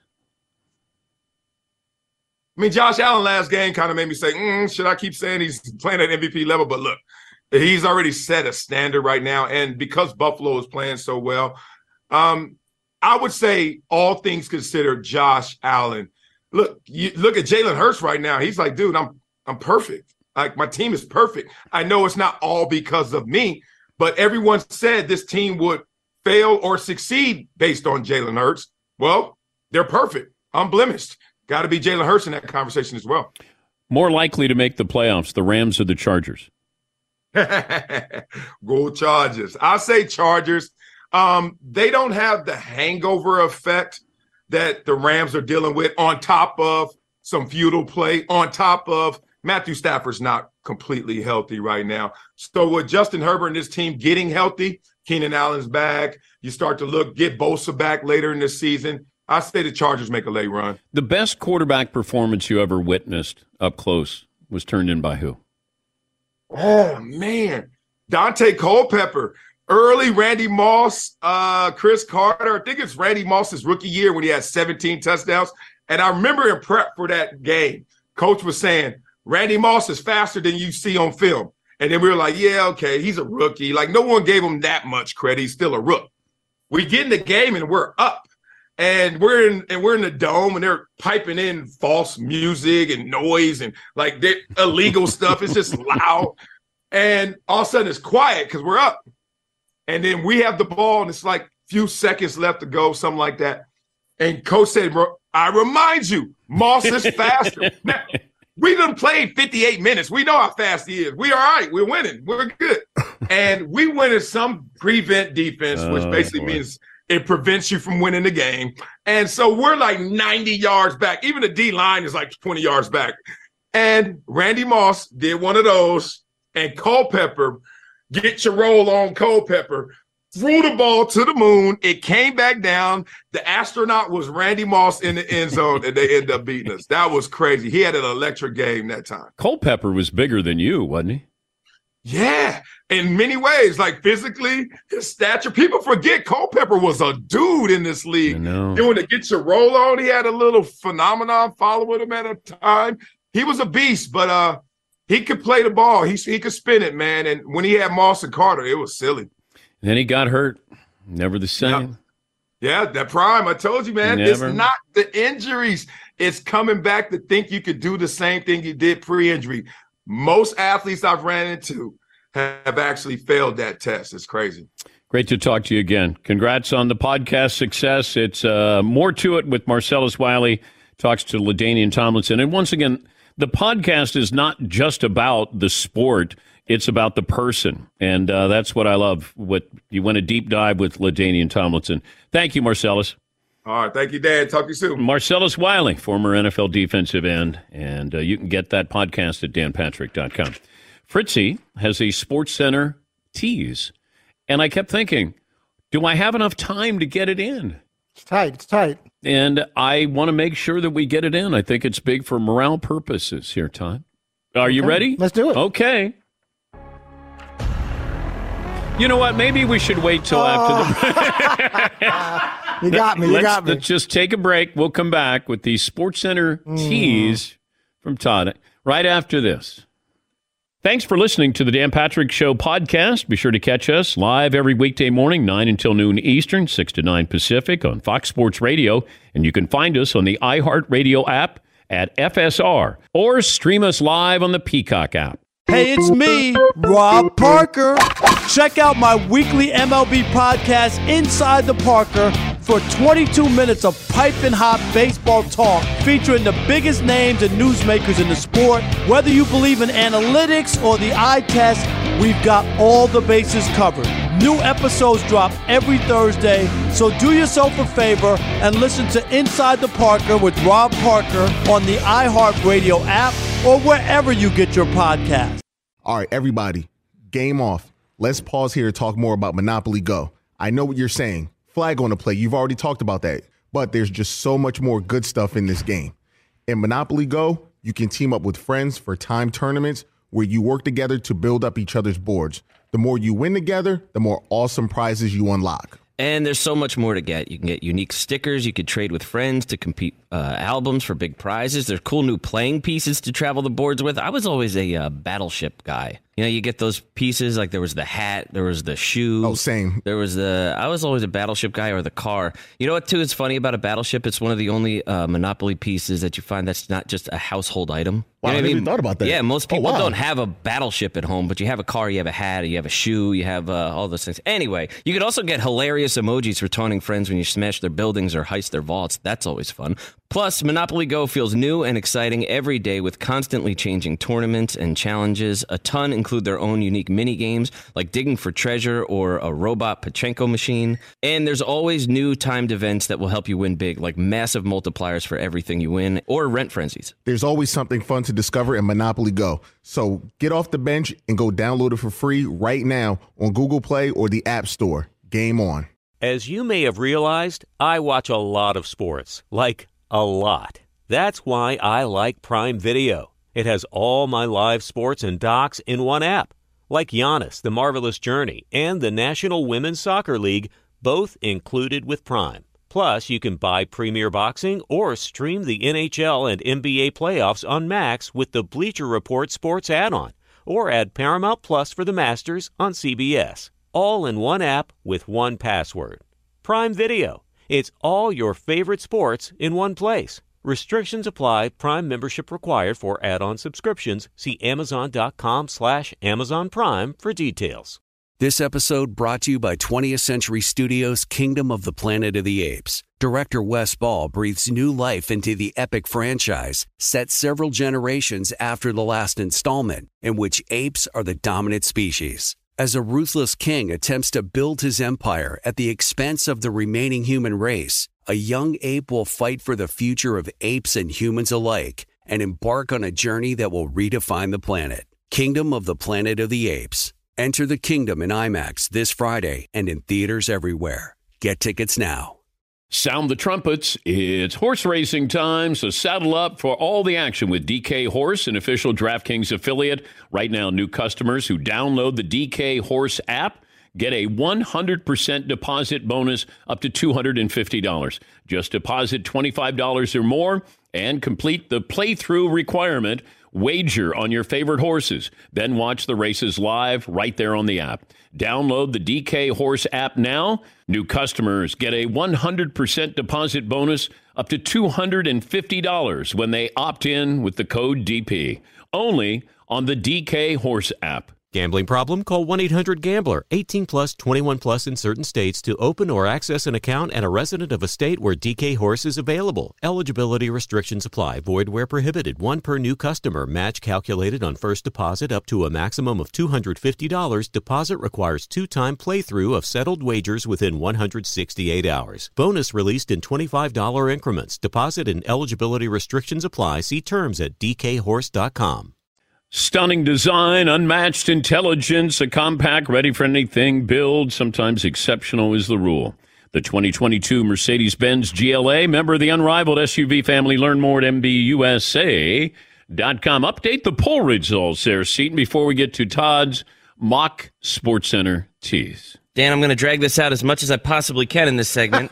I mean, Josh Allen last game kind of made me say, mm, should I keep saying he's playing at M V P level? But look, he's already set a standard right now. And because Buffalo is playing so well, um, I would say all things considered, Josh Allen. Look, you look at Jalen Hurts right now. He's like, dude, I'm I'm perfect. Like, my team is perfect. I know it's not all because of me, but everyone said this team would fail or succeed based on Jalen Hurts. Well, they're perfect, unblemished. Got to be Jalen Hurts in that conversation as well. More likely to make the playoffs, the Rams or the Chargers? Go Chargers. I say Chargers. Um, they don't have the hangover effect that the Rams are dealing with, on top of some feudal play, on top of Matthew Stafford's not completely healthy right now. So with Justin Herbert and his team getting healthy, Keenan Allen's back, you start to look, get Bosa back later in the season, I say the Chargers make a late run. The best quarterback performance you ever witnessed up close was turned in by who? Oh, man. Dante Culpepper. Early Randy Moss, uh, Chris Carter. I think it's Randy Moss's rookie year when he had seventeen touchdowns. And I remember in prep for that game, Coach was saying, Randy Moss is faster than you see on film. And then we were like, yeah, okay, he's a rookie. Like, no one gave him that much credit. He's still a rook. We get in the game and we're up. And we're in and we're in the dome, and they're piping in false music and noise and like illegal stuff. It's just loud. And all of a sudden it's quiet because we're up. And then we have the ball, and it's like a few seconds left to go, something like that. And Coach said, I remind you, Moss is faster. Now, we done played fifty-eight minutes. We know how fast he is. We all right. We're winning. We're good. And we win in some prevent defense, which Oh, basically boy. means it prevents you from winning the game. And so we're like ninety yards back. Even the D-line is like twenty yards back. And Randy Moss did one of those, and Culpepper, get your roll on Culpepper, threw the ball to the moon. It came back down. The astronaut was Randy Moss in the end zone, and they ended up beating us. That was crazy. He had an electric game that time. Culpepper was bigger than you, wasn't he? Yeah, in many ways, like physically, his stature. People forget Culpepper was a dude in this league. I know. Then when it gets your roll on, he had a little phenomenon following him at a time. He was a beast, but uh, he could play the ball. He he could spin it, man. And when he had Moss and Carter, it was silly. Then he got hurt. Never the same. Yeah, that prime. I told you, man. Never. It's not the injuries. It's coming back to think you could do the same thing you did pre-injury. Most athletes I've ran into have actually failed that test. It's crazy. Great to talk to you again. Congrats on the podcast success. It's uh, more to it with Marcellus Wiley talks to LaDainian Tomlinson. And once again, the podcast is not just about the sport. It's about the person. And uh, that's what I love. What you went a deep dive with LaDainian Tomlinson. Thank you, Marcellus. All right. Thank you, Dan. Talk to you soon. Marcellus Wiley, former N F L defensive end. And uh, you can get that podcast at dan patrick dot com. Fritzy has a Sports Center tease. And I kept thinking, do I have enough time to get it in? It's tight. It's tight. And I want to make sure that we get it in. I think it's big for morale purposes here, Todd. Are you Okay, ready? let's do it. Okay. You know what? Maybe we should wait till after the You got me. You let's, got me. let's just take a break. We'll come back with the Sports Center tease from Todd right after this. Thanks for listening to the Dan Patrick Show podcast. Be sure to catch us live every weekday morning, nine until noon Eastern, six to nine Pacific on Fox Sports Radio. And you can find us on the iHeartRadio app at F S R or stream us live on the Peacock app. Hey, it's me, Rob Parker. Check out my weekly M L B podcast, Inside the Parker, for twenty-two minutes of piping hot baseball talk featuring the biggest names and newsmakers in the sport. Whether you believe in analytics or the eye test, we've got all the bases covered. New episodes drop every Thursday, so do yourself a favor and listen to Inside the Parker with Rob Parker on the iHeartRadio app or wherever you get your podcasts. All right, everybody, game off. Let's pause here and talk more about Monopoly Go. I know what you're saying. Flag on the play. You've already talked about that. But there's just so much more good stuff in this game. In Monopoly Go, you can team up with friends for time tournaments where you work together to build up each other's boards. The more you win together, the more awesome prizes you unlock. And there's so much more to get. You can get unique stickers. You could trade with friends to compete uh, albums for big prizes. There's cool new playing pieces to travel the boards with. I was always a uh, Battleship guy. You know, you get those pieces, like there was the hat, there was the shoe. Oh, same. There was the, I was always a Battleship guy, or the car. You know what, too, is funny about a Battleship? It's one of the only uh, Monopoly pieces that you find that's not just a household item. Wow, You know I what never even thought about that. Yeah, most Oh, people wow. don't have a Battleship at home, but you have a car, you have a hat, you have a shoe, you have uh, all those things. Anyway, you could also get hilarious emojis for taunting friends when you smash their buildings or heist their vaults. That's always fun. Plus, Monopoly Go feels new and exciting every day with constantly changing tournaments and challenges. A ton include their own unique mini games like digging for treasure or a robot Pachinko machine. And there's always new timed events that will help you win big, like massive multipliers for everything you win or rent frenzies. There's always something fun to discover in Monopoly Go. So get off the bench and go download it for free right now on Google Play or the App Store. Game on. As you may have realized, I watch a lot of sports, like a lot. That's why I like Prime Video. It has all my live sports and docs in one app, like Giannis, The Marvelous Journey, and the National Women's Soccer League, both included with Prime. Plus, you can buy Premier Boxing or stream the N H L and N B A playoffs on Max with the Bleacher Report Sports add-on, or add Paramount Plus for the Masters on C B S. All in one app with one password. Prime Video. It's all your favorite sports in one place. Restrictions apply. Prime membership required for add-on subscriptions. See amazon.com slash Amazon Prime for details. This episode brought to you by twentieth Century Studios' Kingdom of the Planet of the Apes. Director Wes Ball breathes new life into the epic franchise, set several generations after the last installment, in which apes are the dominant species. As a ruthless king attempts to build his empire at the expense of the remaining human race, a young ape will fight for the future of apes and humans alike and embark on a journey that will redefine the planet. Kingdom of the Planet of the Apes. Enter the kingdom in IMAX this Friday and in theaters everywhere. Get tickets now. Sound the trumpets. It's horse racing time, so saddle up for all the action with D K Horse, an official DraftKings affiliate. Right now, new customers who download the D K Horse app get a one hundred percent deposit bonus up to two hundred fifty dollars. Just deposit twenty-five dollars or more and complete the playthrough requirement. Wager on your favorite horses. Then watch the races live right there on the app. Download the D K Horse app now. New customers get a one hundred percent deposit bonus up to two hundred fifty dollars when they opt in with the code D P. Only on the D K Horse app. Gambling problem? Call one eight hundred gambler. eighteen plus, twenty-one plus in certain states to open or access an account and a resident of a state where D K Horse is available. Eligibility restrictions apply. Void where prohibited. One per new customer. Match calculated on first deposit up to a maximum of two hundred fifty dollars. Deposit requires two-time playthrough of settled wagers within one hundred sixty-eight hours. Bonus released in twenty-five dollars increments. Deposit and eligibility restrictions apply. See terms at d k horse dot com. Stunning design, unmatched intelligence, a compact, ready-for-anything build. Sometimes exceptional is the rule. The twenty twenty-two Mercedes-Benz G L A, member of the unrivaled S U V family. Learn more at m b u s a dot com. Update the poll results there, Seton, before we get to Todd's mock Sports Center tease. Dan, I'm going to drag this out as much as I possibly can in this segment.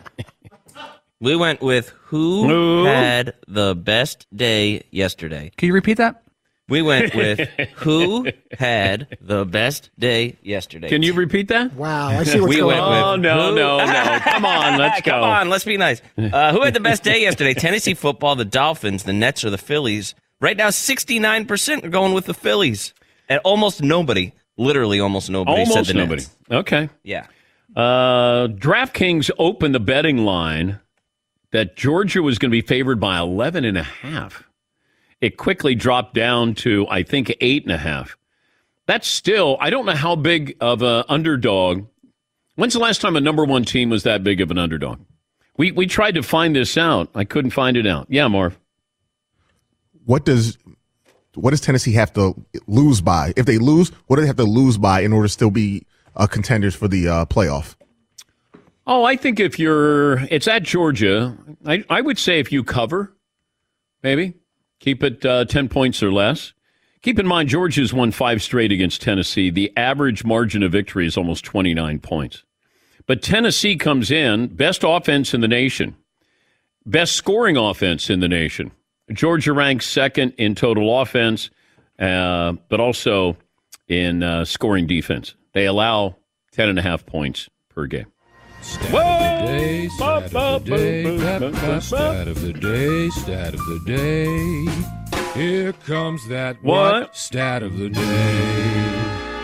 We went with who Who? had the best day yesterday. Can you repeat that? We went with who had the best day yesterday. Can you repeat that? Wow, I see what's we going went on. with Oh, no, who- no, no. Come on, let's go. Come on, let's be nice. Uh, who had the best day yesterday? Tennessee football, the Dolphins, the Nets, or the Phillies? Right now, sixty-nine percent are going with the Phillies. And almost nobody, literally almost nobody Almost said the nobody. Nets. Okay. Yeah. Uh, DraftKings opened the betting line that Georgia was going to be favored by eleven and a half. It quickly dropped down to, I think, eight and a half. That's still, I don't know how big of an underdog. When's the last time a number one team was that big of an underdog? We we tried to find this out. I couldn't find it out. Yeah, Marv. What does what does Tennessee have to lose by? If they lose, what do they have to lose by in order to still be uh, contenders for the uh, playoff? Oh, I think if you're, it's at Georgia, I, I would say if you cover, maybe. Keep it uh, ten points or less. Keep in mind, Georgia's won five straight against Tennessee. The average margin of victory is almost twenty-nine points. But Tennessee comes in, best offense in the nation, best scoring offense in the nation. Georgia ranks second in total offense, uh, but also in uh, scoring defense. They allow ten and a half points per game. Stat of the day, stat of the day, stat of the day, stat of the day. Here comes that What? what? Stat of the day.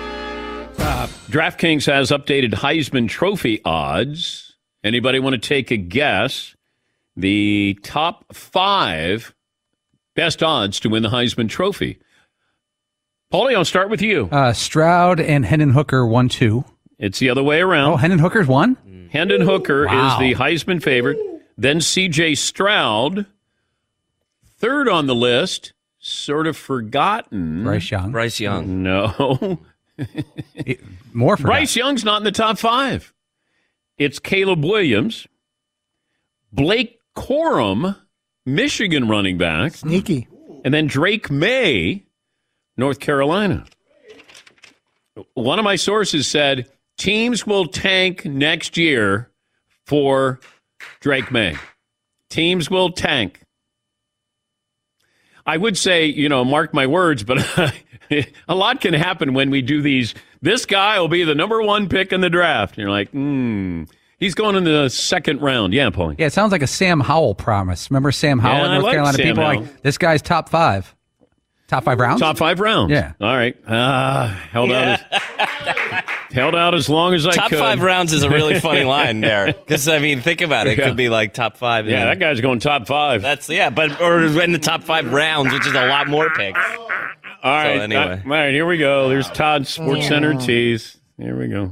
Uh, DraftKings has updated Heisman Trophy odds. Anybody want to take a guess? the top five best odds to win the Heisman Trophy. Paulie, I'll start with you. Uh, Stroud and Hendon Hooker won two. It's the other way around. Oh, Hendon Hooker's one? Hendon Hooker Wow. is the Heisman favorite. Then C J. Stroud, third on the list, sort of forgotten. Bryce Young. Bryce Young. No. More forgotten. Bryce Young's not in the top five. It's Caleb Williams, Blake Corum, Michigan running back. Sneaky. And then Drake May, North Carolina. One of my sources said teams will tank next year for Drake May. Teams will tank. I would say, you know, mark my words, but a lot can happen when we do these. This guy will be the number one pick in the draft. And you're like, hmm, he's going in the second round. Yeah, Paulie. Yeah, it sounds like a Sam Howell promise. Remember Sam Howell Yeah, in I North like Carolina? Sam People are Howell. like, this guy's top five. Top five rounds? Top five rounds. Yeah. All right. Ah, held out as, held out as long as I Top could. five rounds is a really funny line there. Because, I mean, think about it. It Yeah. could be like top five. Yeah, and that guy's going top five. That's, yeah, but, or in the top five rounds, which is a lot more picks. All right. So, anyway. uh, all right, here we go. There's Todd's Sports Center tease. Here we go.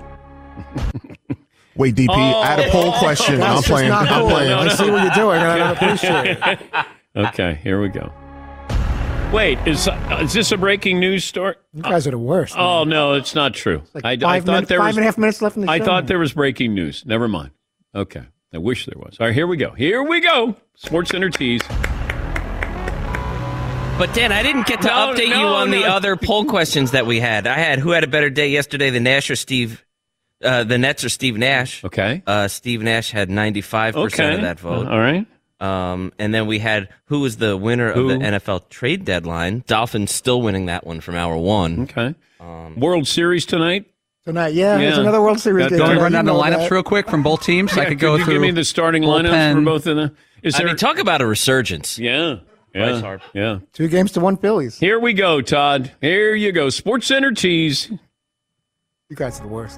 Wait, D P, Oh. add a poll question. That's I'm just playing. not I'm cool. playing. I see what you're doing, and I don't appreciate it. Okay, here we go. Wait, is is this a breaking news story? You guys are the worst. Oh no, it's not true. Like I, I five thought minutes- there five was and a half minutes left in the I show. thought there was breaking news. Never mind. Okay, I wish there was. All right, here we go. Here we go. Sports Center tease. But, Dan, I didn't get to No, update no, you on the no. other poll questions that we had. I had who had a better day yesterday, the Nash or Steve, uh, the Nets or Steve Nash. Okay. Uh, Steve Nash had ninety-five percent Okay. of that vote. All right. Um, and then we had who was the winner Who? of the N F L trade deadline. Dolphins still winning that one from hour one. Okay. World Series tonight. Tonight, yeah, Yeah. there's another World Series Got game. the- Can we tonight. run down You the know lineups that. real quick from both teams? I Yeah, could go you through. give me the starting lineups for bullpen. both in the. Is I there? mean, talk about a resurgence. yeah. Bryce Yeah. Harper. Yeah. Two games to one Phillies. Here we go, Todd. Here you go. Sports Center tease. You guys are the worst.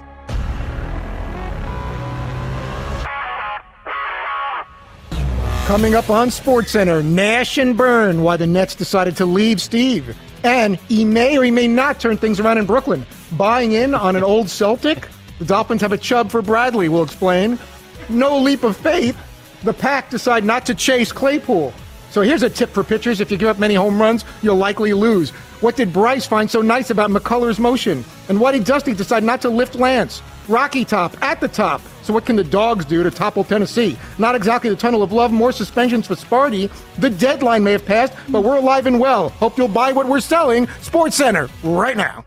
Coming up on SportsCenter, Nash and Byrne, why the Nets decided to leave Steve. And he may or he may not turn things around in Brooklyn. Buying in on an old Celtic? The Dolphins have a chub for Bradley, we'll explain. No leap of faith. The Pack decide not to chase Claypool. So here's a tip for pitchers. If you give up many home runs, you'll likely lose. What did Bryce find so nice about McCullers' motion? And why did Dusty decide not to lift Lance? Rocky Top at the top. So what can the Dogs do to topple Tennessee? Not exactly the tunnel of love, more suspensions for Sparty. The deadline may have passed, but we're alive and well. Hope you'll buy what we're selling. Sports Center, right now.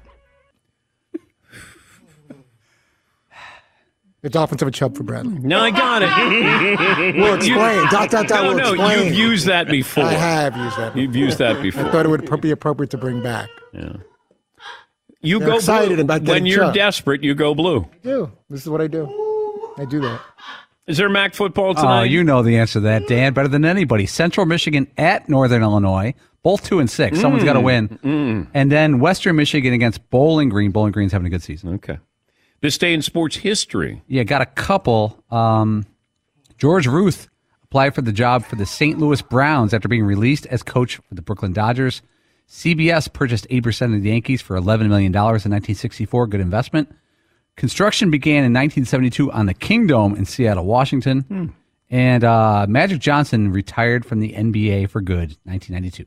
The Dolphins have a chub for Bradley. No, I got it. We'll explain. You- Dot, dot, dot, No, we'll no, explain. you've used that before. I have used that before. You've used that I before. thought it would be appropriate to bring back. Yeah. You They're go excited blue. about getting When you're Chubb. desperate, you go blue. I do. This is what I do. I do that. Is there Mac football Oh, tonight? you know the answer to that, Dan, better than anybody. Central Michigan at Northern Illinois, both two and six. Someone's got to win. Mm. And then Western Michigan against Bowling Green. Bowling Green's having a good season. Okay. This day in sports history. Yeah, got a couple. Um, George Ruth applied for the job for the Saint Louis Browns after being released as coach for the Brooklyn Dodgers. C B S purchased eight percent of the Yankees for eleven million dollars in nineteen sixty-four. Good investment. Construction began in nineteen seventy-two on the Kingdome in Seattle, Washington. Hmm. And uh, Magic Johnson retired from the N B A for good, nineteen ninety-two.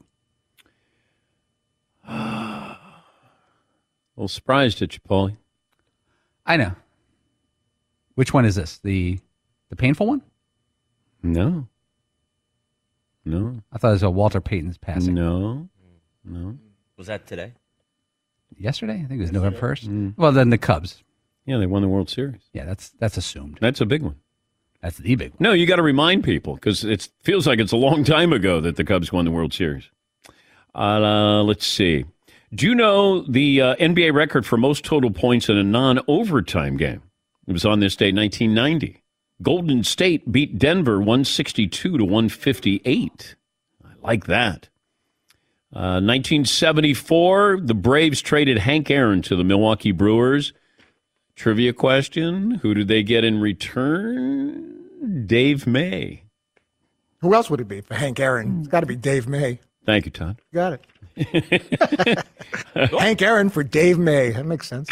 A little surprised at you, Paulie. I know. Which one is this? The the painful one? No. No. I thought it was a Walter Payton's passing. No. No. Was that today? Yesterday? I think it was November first. Well, then the Cubs. Yeah, they won the World Series. Yeah, that's that's assumed. That's a big one. That's the big one. No, you got to remind people because it feels like it's a long time ago that the Cubs won the World Series. Uh, let's see. Do you know the uh, N B A record for most total points in a non-overtime game? It was on this day, nineteen ninety. Golden State beat Denver one sixty-two to one fifty-eight. I like that. Uh, nineteen seventy-four, the Braves traded Hank Aaron to the Milwaukee Brewers. Trivia question, who did they get in return? Dave May. Who else would it be for Hank Aaron? It's got to be Dave May. Thank you, Todd. You got it. Hank Aaron for Dave May. That makes sense.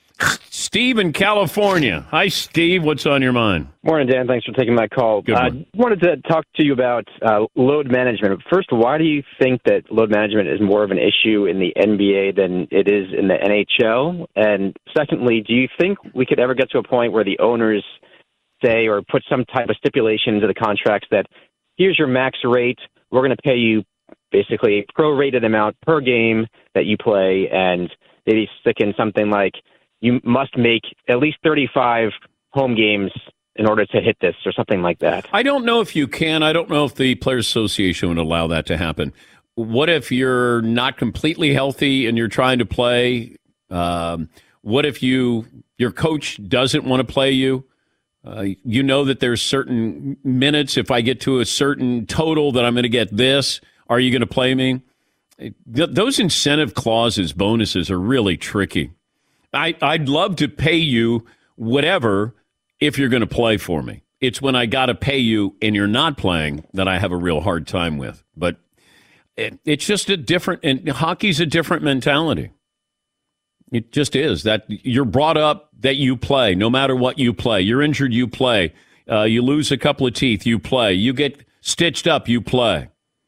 Steve in California. Hi, Steve. What's on your mind? Morning, Dan. Thanks for taking my call. I uh, wanted to talk to you about uh, load management. First, why do you think that load management is more of an issue in the N B A than it is in the N H L? And secondly, do you think we could ever get to a point where the owners say or put some type of stipulation into the contracts that here's your max rate, we're going to pay you basically a prorated amount per game that you play, and maybe stick in something like you must make at least thirty-five home games in order to hit this or something like that? I don't know if you can. I don't know if the Players Association would allow that to happen. What if you're not completely healthy and you're trying to play? Um, what if you your coach doesn't want to play you? Uh, you know that there's certain minutes. If I get to a certain total that I'm going to get this, are you going to play me? Th- those incentive clauses, bonuses are really tricky. I, I'd love to pay you whatever if you're going to play for me. It's when I got to pay you and you're not playing that I have a real hard time with. But it, it's just a different, and hockey's a different mentality. It just is that you're brought up that you play no matter what you play. You're injured, you play. Uh, you lose a couple of teeth, you play. You get stitched up, you play.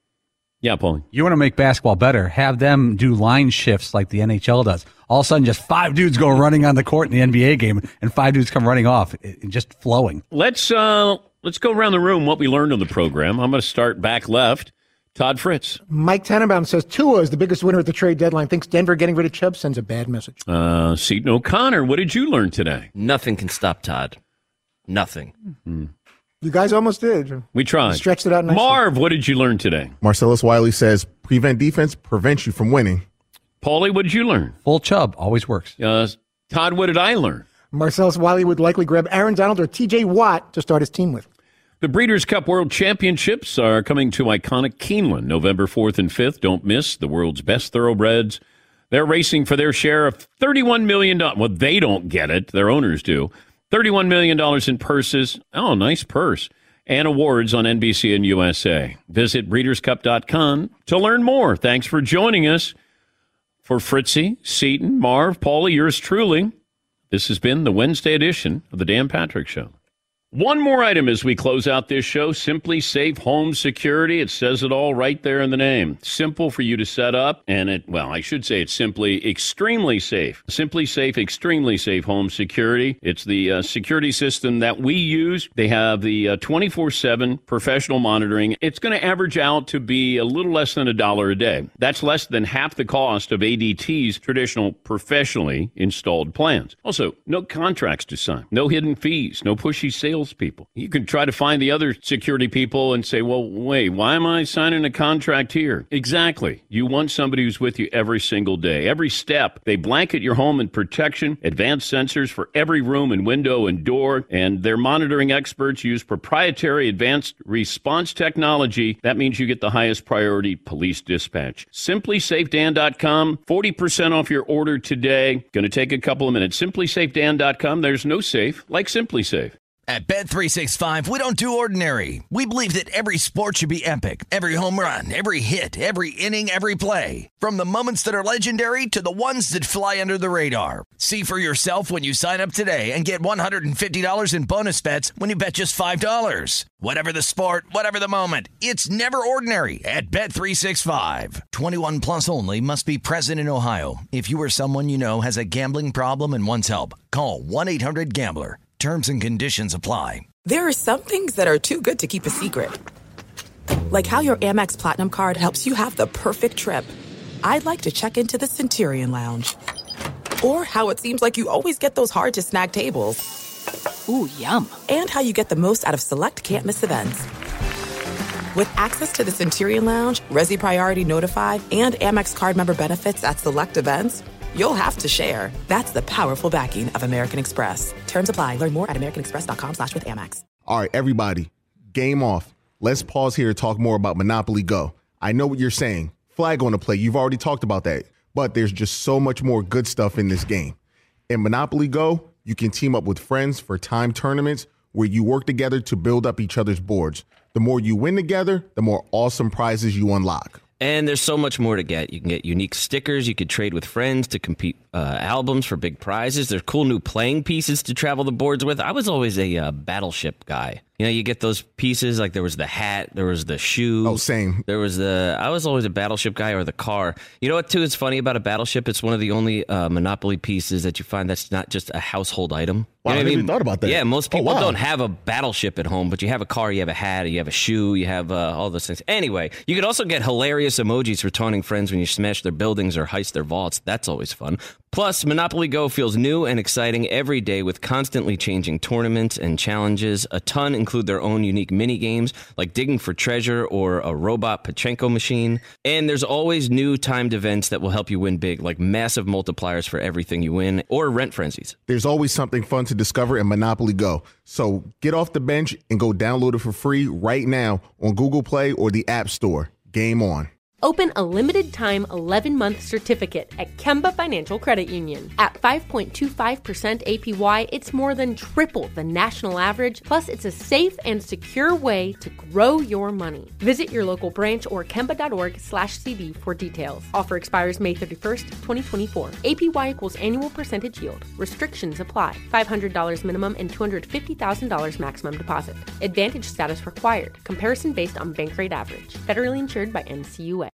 Yeah, Paulie. You want to make basketball better, have them do line shifts like the N H L does. All of a sudden, just five dudes go running on the court in the N B A game, and five dudes come running off, it, just flowing. Let's uh, let's go around the room what we learned on the program. I'm going to start back left. Todd Fritz. Mike Tannenbaum says Tua is the biggest winner at the trade deadline. Thinks Denver getting rid of Chubb sends a bad message. Uh, Seton O'Connor, what did you learn today? Nothing can stop Todd. Nothing. Mm-hmm. You guys almost did. We tried. You stretched it out nicely. Marv, what did you learn today? Marcellus Wiley says prevent defense prevents you from winning. Paulie, what did you learn? Full Chubb always works. Uh, Todd, what did I learn? Marcellus Wiley would likely grab Aaron Donald or T J Watt to start his team with. The Breeders' Cup World Championships are coming to iconic Keeneland November fourth and fifth. Don't miss the world's best thoroughbreds. They're racing for their share of thirty-one million dollars. Well, they don't get it. Their owners do. thirty-one million dollars in purses. Oh, nice purse. And awards on N B C and U S A. Visit breeders cup dot com to learn more. Thanks for joining us. For Fritzy, Seton, Marv, Paulie, yours truly, this has been the Wednesday edition of the Dan Patrick Show. One more item as we close out this show, Simply Safe Home Security. It says it all right there in the name. Simple for you to set up, and it, well, I should say it's simply extremely safe. Simply Safe, extremely safe home security. It's the uh, security system that we use. They have the uh, twenty-four seven professional monitoring. It's going to average out to be a little less than a dollar a day. That's less than half the cost of A D T's traditional professionally installed plans. Also, no contracts to sign, no hidden fees, no pushy sales people. You can try to find the other security people and say, well, wait, why am I signing a contract here? Exactly. You want somebody who's with you every single day, every step. They blanket your home in protection, advanced sensors for every room and window and door, and their monitoring experts use proprietary advanced response technology. That means you get the highest priority police dispatch. simply safe dan dot com, forty percent off your order today. Going to take a couple of minutes. simply safe dan dot com. There's no safe like Simply Safe. At Bet three sixty-five, we don't do ordinary. We believe that every sport should be epic. Every home run, every hit, every inning, every play. From the moments that are legendary to the ones that fly under the radar. See for yourself when you sign up today and get one hundred fifty dollars in bonus bets when you bet just five dollars. Whatever the sport, whatever the moment, it's never ordinary at Bet three sixty-five. twenty-one plus only. Must be present in Ohio. If you or someone you know has a gambling problem and wants help, call one eight hundred gambler. Terms and conditions apply. There are some things that are too good to keep a secret. Like how your Amex Platinum card helps you have the perfect trip. I'd like to check into the Centurion Lounge. Or how it seems like you always get those hard-to-snag tables. Ooh, yum. And how you get the most out of select can't-miss events. With access to the Centurion Lounge, Resi Priority Notified, and Amex card member benefits at select events, you'll have to share. That's the powerful backing of American Express. Terms apply. Learn more at americanexpress.com slash with Amex. All right, everybody, game off. Let's pause here to talk more about Monopoly Go. I know what you're saying. Flag on the play. You've already talked about that. But there's just so much more good stuff in this game. In Monopoly Go, you can team up with friends for time tournaments, where you work together to build up each other's boards. The more you win together, the more awesome prizes you unlock. And there's so much more to get. You can get unique stickers. You could trade with friends to compete uh, albums for big prizes. There's cool new playing pieces to travel the boards with. I was always a uh, Battleship guy. You know, you get those pieces, like there was the hat, there was the shoe. Oh, same. There was the, I was always a Battleship guy, or the car. You know what, too, is funny about a Battleship? It's one of the only uh, Monopoly pieces that you find that's not just a household item. Wow, You know I what never even thought about that. Yeah, most Oh, people wow. don't have a Battleship at home, but you have a car, you have a hat, you have a shoe, you have uh, all those things. Anyway, you could also get hilarious emojis for taunting friends when you smash their buildings or heist their vaults. That's always fun. Plus, Monopoly Go feels new and exciting every day with constantly changing tournaments and challenges. A ton include their own unique mini games, like digging for treasure or a robot Pachinko machine. And there's always new timed events that will help you win big, like massive multipliers for everything you win, or rent frenzies. There's always something fun to discover in Monopoly Go. So get off the bench and go download it for free right now on Google Play or the App Store. Game on. Open a limited-time eleven-month certificate at Kemba Financial Credit Union. At five point two five percent A P Y, it's more than triple the national average, plus it's a safe and secure way to grow your money. Visit your local branch or kemba.org slash CD for details. Offer expires May thirty-first, twenty twenty-four. A P Y equals annual percentage yield. Restrictions apply. five hundred dollars minimum and two hundred fifty thousand dollars maximum deposit. Advantage status required. Comparison based on bank rate average. Federally insured by N C U A.